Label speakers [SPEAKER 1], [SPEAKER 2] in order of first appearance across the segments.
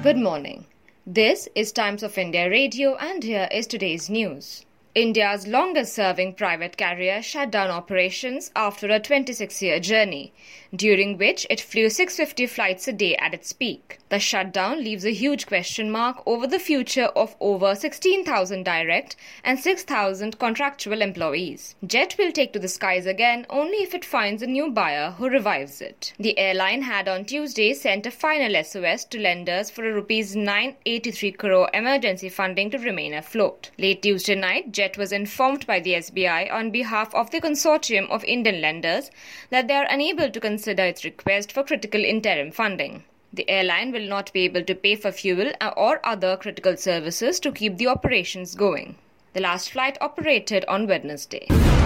[SPEAKER 1] Good morning. This is Times of India Radio and here is today's news. India's longest-serving private carrier shut down operations after a 26-year journey, during which it flew 650 flights a day at its peak. The shutdown leaves a huge question mark over the future of over 16,000 direct and 6,000 contractual employees. Jet will take to the skies again only if it finds a new buyer who revives it. The airline had on Tuesday sent a final SOS to lenders for a Rs 983 crore emergency funding to remain afloat. Late Tuesday night, Jet was informed by the SBI on behalf of the consortium of Indian lenders that they are unable to consider its request for critical interim funding. The airline will not be able to pay for fuel or other critical services to keep the operations going. The last flight operated on Wednesday.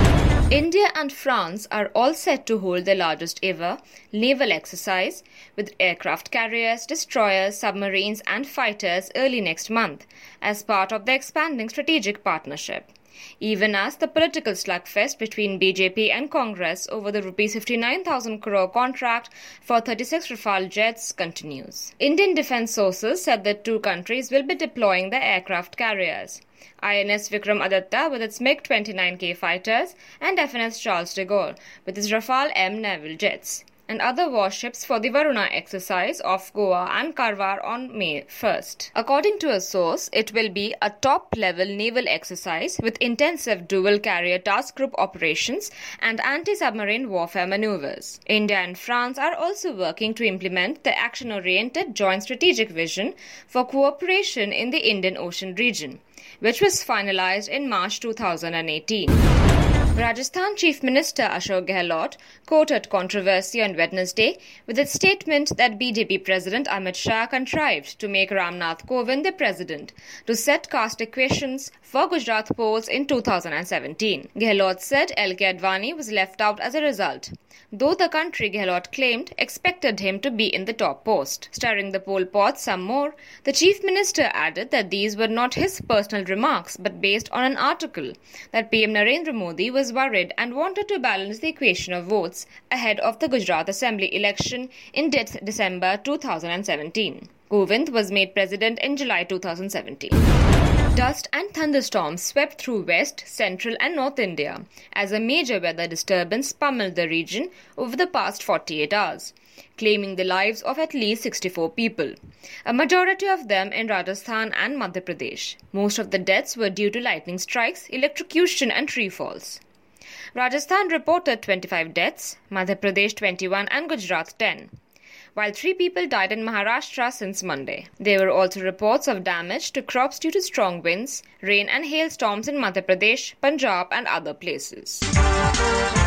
[SPEAKER 1] India and France are all set to hold their largest ever naval exercise with aircraft carriers, destroyers, submarines and fighters early next month as part of the expanding strategic partnership. Even as the political slugfest between BJP and Congress over the Rs 59,000 crore contract for 36 Rafale jets continues. Indian defence sources said that two countries will be deploying the aircraft carriers. INS Vikram Aditya with its MiG-29K fighters and FNS Charles de Gaulle with its Rafale M naval jets, and other warships for the Varuna exercise off Goa and Karwar on May 1st. According to a source, it will be a top-level naval exercise with intensive dual-carrier task group operations and anti-submarine warfare maneuvers. India and France are also working to implement the action-oriented joint strategic vision for cooperation in the Indian Ocean region, which was finalized in March 2018. Rajasthan Chief Minister Ashok Gehlot courted controversy on Wednesday with its statement that BJP President Amit Shah contrived to make Ramnath Kovind the president to set caste equations for Gujarat polls in 2017. Gehlot said L.K. Advani was left out as a result, though the country, Gehlot claimed, expected him to be in the top post. Stirring the poll pot some more, the Chief Minister added that these were not his personal remarks but based on an article that PM Narendra Modi was worried and wanted to balance the equation of votes ahead of the Gujarat Assembly election in December 2017. Kovind was made president in July 2017. Dust and thunderstorms swept through West, Central and North India as a major weather disturbance pummeled the region over the past 48 hours, claiming the lives of at least 64 people, a majority of them in Rajasthan and Madhya Pradesh. Most of the deaths were due to lightning strikes, electrocution and tree falls. Rajasthan reported 25 deaths, Madhya Pradesh 21 and Gujarat 10. While 3 people died in Maharashtra since Monday. There were also reports of damage to crops due to strong winds, rain and hailstorms in Madhya Pradesh, Punjab and other places.